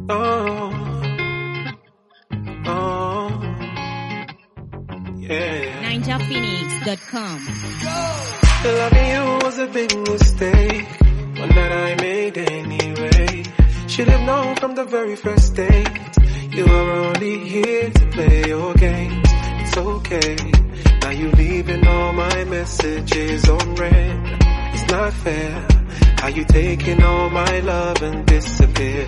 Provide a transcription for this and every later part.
Oh, oh, yeah. NinjaPhoenix.com. Loving you was a big mistake, one that I made anyway. Should have known from the very first date, you were only here to play your games. It's okay, now you leaving all my messages on red. It's not fair, how you taking all my love and disappear.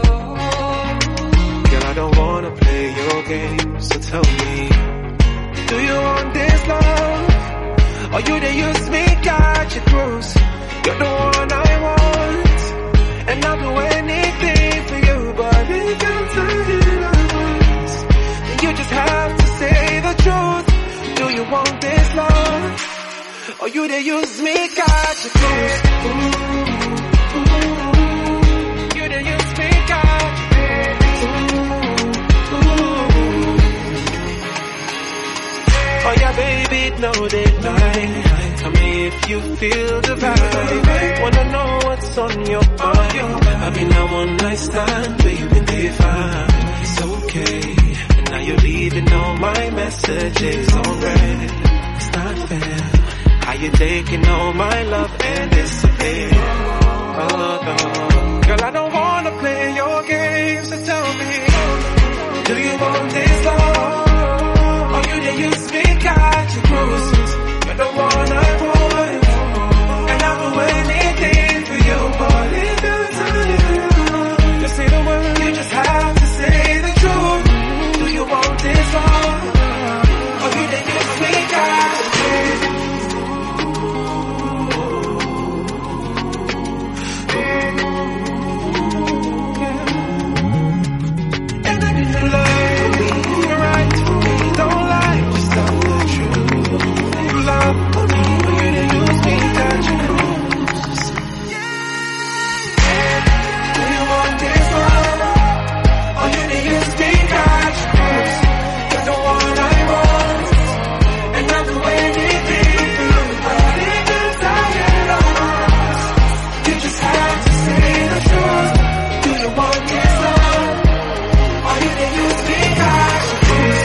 Girl, I don't wanna play your games, so tell me, do you want this love? Or you they use me, got your cruise? You're the one I want, and I'll do anything for you. But if I'm telling lies, then you just have to say the truth. Do you want this love? Or you they use me, got your cruise? You they use me, got your cruise? Oh yeah, baby, no deadline. Tell me if you feel the vibe. Wanna know what's on your mind. I've been a one night stand, but you've been divine. It's okay, and now you're leaving all my messages on red. It's not fair, how you taking all my love and disappear. Oh no, girl, I don't wanna play your games, so tell me, do you want this love? Or you they use me, got your cruise? You're the one I want, and I'll do anything for you. But if you're tired, just say the word. You just have to say the truth. Do you want this love? Or you they use me, got your cruise? And I need to lie to me, you're right to me, don't lie, just tell the truth. Love for me, but you didn't use me, got your cruise. Do you want this love? Or you didn't use me, got your cruise. You're the one I want, and I'll do anything for you. But if you're tired of us, you just have to say the truth. Do you want this love? Or you didn't use me, got your cruise.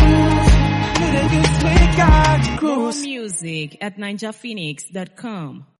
More music at NinjaPhoenix.com.